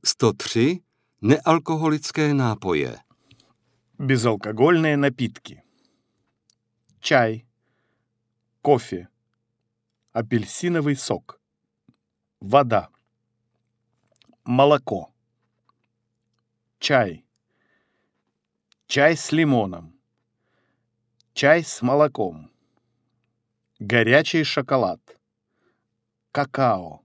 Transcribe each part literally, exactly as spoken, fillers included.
sto tři. Nealkoholické nápoje. Безалкогольные напитки. Чай, кофе, апельсиновый сок, вода, молоко, чай, чай с лимоном, чай с молоком, горячий шоколад, какао,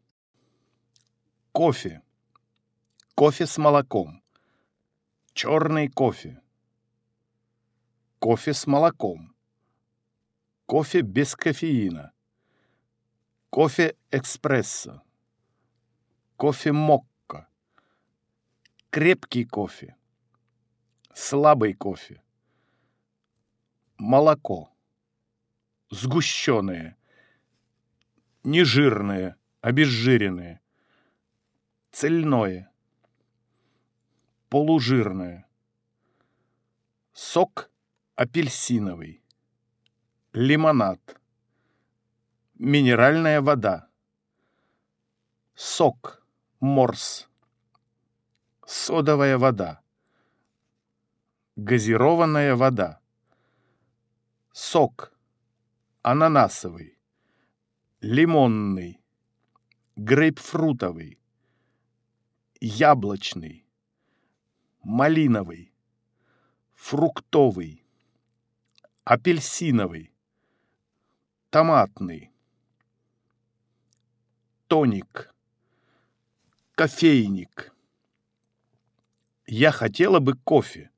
кофе, кофе с молоком, черный кофе, кофе с молоком, кофе без кофеина, кофе экспрессо, кофе мокко, крепкий кофе, слабый кофе, молоко, сгущенное, нежирное, обезжиренное, цельное, полужирное, сок апельсиновый, лимонад, минеральная вода, сок морс, содовая вода, газированная вода, сок ананасовый, лимонный, грейпфрутовый, яблочный, малиновый, фруктовый, апельсиновый, томатный, тоник, кофейник. Я хотела бы кофе.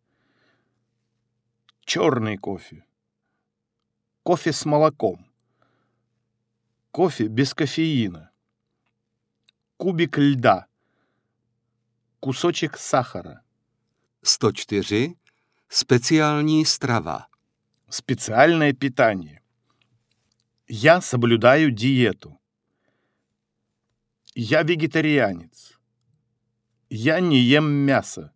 Черный кофе. Кофе с молоком. Кофе без кофеина. Кубик льда. Кусочек сахара. sto čtyři. Speciální strava. Специальное питание. Я соблюдаю диету. Я вегетарианец. Я не ем мясо.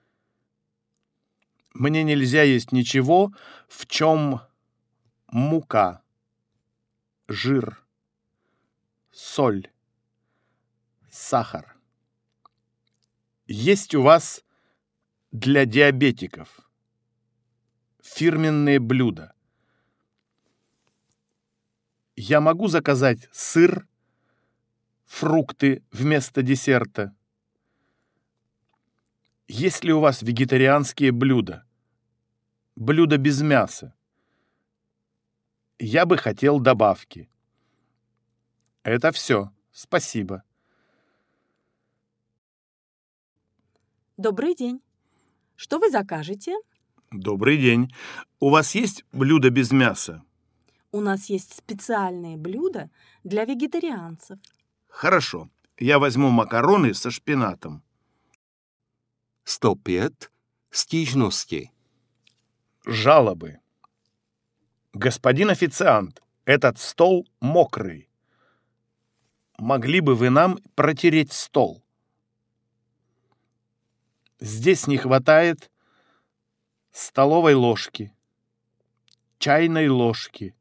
Мне нельзя есть ничего, в чем мука, жир, соль, сахар. Есть у вас для диабетиков фирменные блюда. Я могу заказать сыр, фрукты вместо десерта. Есть ли у вас вегетарианские блюда? Блюда без мяса. Я бы хотел добавки. Это все. Спасибо. Добрый день. Что вы закажете? Добрый день. У вас есть блюда без мяса? У нас есть специальные блюда для вегетарианцев. Хорошо. Я возьму макароны со шпинатом. sto pět. Stížnosti. Жалобы. Господин официант, этот стол мокрый. Могли бы вы нам протереть стол? Здесь не хватает столовой ложки, чайной ложки,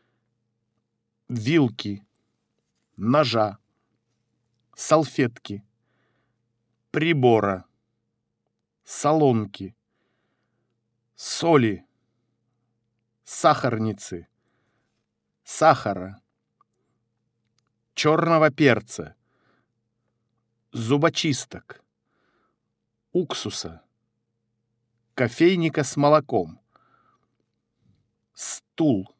вилки, ножа, салфетки, прибора, солонки, соли, сахарницы, сахара, черного перца, зубочисток, уксуса, кофейника с молоком, стул.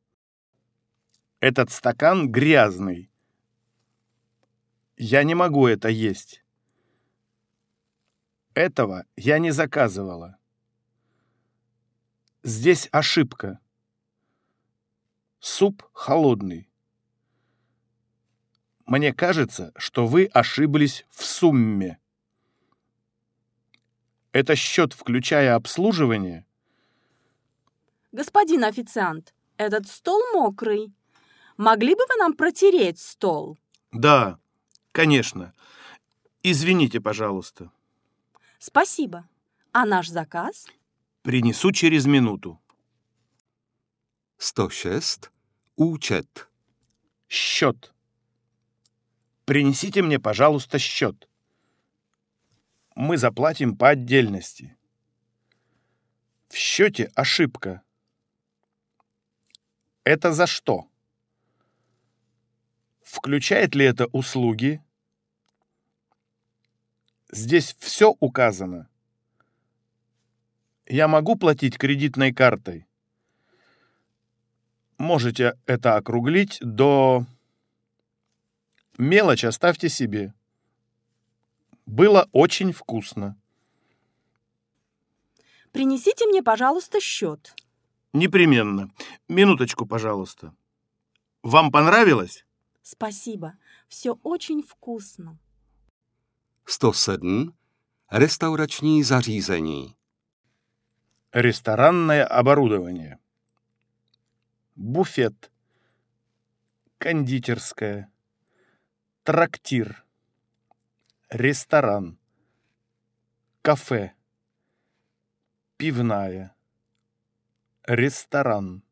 Этот стакан грязный. Я не могу это есть. Этого я не заказывала. Здесь ошибка. Суп холодный. Мне кажется, что вы ошиблись в сумме. Это счет, включая обслуживание? Господин официант, этот стол мокрый. Могли бы вы нам протереть стол? Да, конечно. Извините, пожалуйста. Спасибо. А наш заказ? Принесу через минуту. sto šest. Účet. Счет. Принесите мне, пожалуйста, счет. Мы заплатим по отдельности. В счете ошибка. Это за что? Включает ли это услуги? Здесь все указано. Я могу платить кредитной картой? Можете это округлить до... Мелочь оставьте себе. Было очень вкусно. Принесите мне, пожалуйста, счет. Непременно. Минуточку, пожалуйста. Вам понравилось? Спасибо. Все очень вкусно. sto sedm. Restaurační zařízení. Ресторанное оборудование. Буфет. Кондитерская. Трактир. Ресторан. Кафе. Пивная. Ресторан.